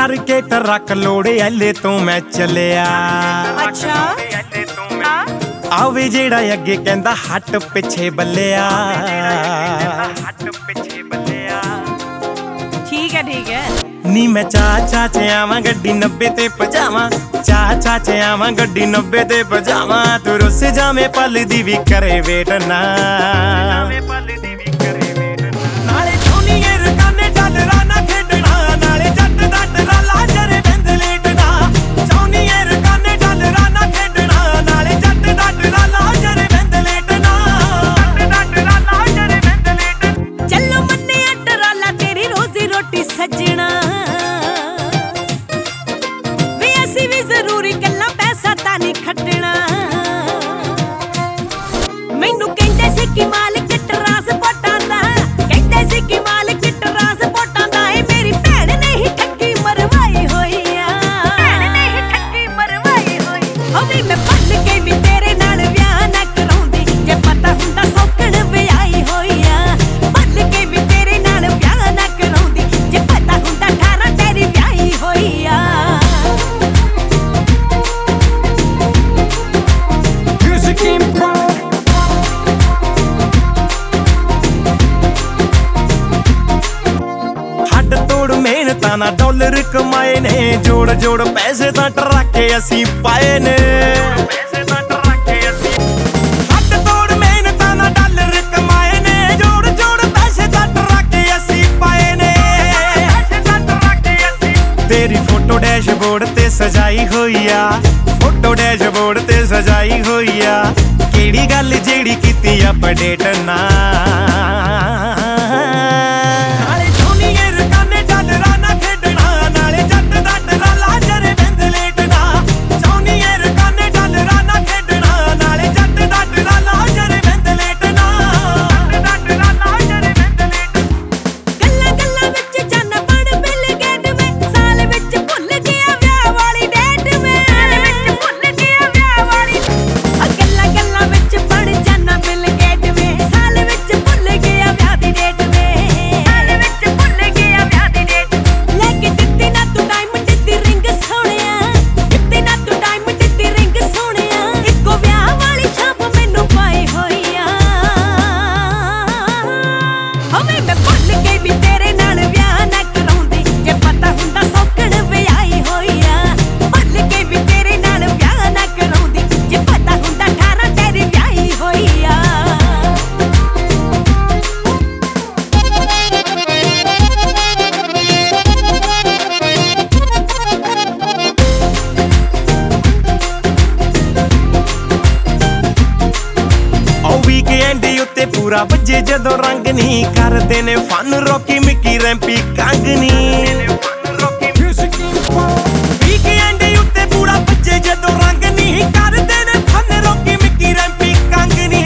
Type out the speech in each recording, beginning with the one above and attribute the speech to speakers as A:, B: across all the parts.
A: करके ट्रक लोड़े हले तो मैं चलिया।
B: अच्छा
A: आवे जेड़ा अगे कहंदा हट पिछे बल्लिया।
B: ठीक है
A: नी मैं चा च आवां गड्डी 90 ते पजावां। चा च आवां गड्डी 90 ते पजावां। तू रुस जावे पल दी भी करे वेट ना। नाले सोनीए रकाने डॉलरां ना खेडना। नाले जट दा टराला जरे बिंद लेटना। सोनीए रकाने डॉलरां ना खेडना। नाले जट दा टराला जरे बिंद लेटना।
B: चलो मन्ने टराला तेरी रोजी रोटी सजना। वे ऐसी भी जरूरी गल्लां पैसा तां नहीं खटना। मैनू कहंदे सी कि मालिक ट्रांसपोर्टां दा। कहंदे सी कि मालिक ट्रांसपोर्टां दा। ए मेरी भैन ने ही ठੱਗੀ मरवाई होई आ। होवी मैं भल के भी तेरे नाल विआह ना कराउंदी। जे पता हुंदा सौकण विआही होई आ। भल के भी तेरे नाल विआह ना कराउंदी। जे पता हुंदा 18 तेरी विआही होई आ।
A: हड तोड़ मेहनतां ना डॉलर कमाए ने। जोड़ जोड़ पैसे तां टराके असीं पाए ने। हड तोड़ मेहनतां ना डॉलर कमाए ने। जोड़ जोड़ पैसे तां टराके असीं पाए ने। तेरी फोटो डैशबोर्ड ते सजाई होई आ। फोटो डैशबोर्ड ते सजाई होई आ। केड़ी गल जेड़ी कीती अपडेट ना। नाले सोनीए रकाने डॉलरां ना खेडना। नाले जट दा टराला जरे बिंद लेटना। सोनीए रकाने डॉलरां ना खेडना। नाले जट दा टराला जरे बिंद लेटना।
B: गल्लां गल्लां विच जाना बण बिल गेट में। साल विच भुल गया विआह वाली डेट में। गल्लां गल्लां विच बण जाना बिल गेट में। साल विच भुल गया विआह दी डेट में। लेके दित्ती ना तू डायमंड दी रिंग सोहणिया। दित्ती ना तू डायमंड दी रिंग सोहणिया। इक्को विआह वाली छाप मैनू पाई होई आ। होवे मैं भुल के भी तेरे नाल विआह ना कराउंदी। जे पता हुंदा सौकण विआही होई आ। भुल के भी तेरे नाल विआह ना कराउंदी। जे पता हुंदा 18 तेरी विआही होई आ।
A: वीकेंड उत्ते पूरा बजे जदों रंग नहीं करदे ने fun. Rocky Mickey Rampy Kang नी। वीकेंड उत्ते पूरा बजे जदों रंग नहीं करदे ने fun. Rocky Mickey Rampy Kang नी।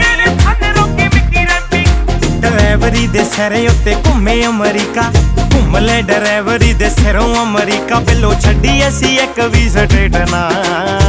A: ड्राइवरी दे सिरे उत्ते घुमे अमरीका। घुम ले ड्राइवरी दे सिरों अमरीका। बिलो छड्डी असी एक भी स्टेट ना।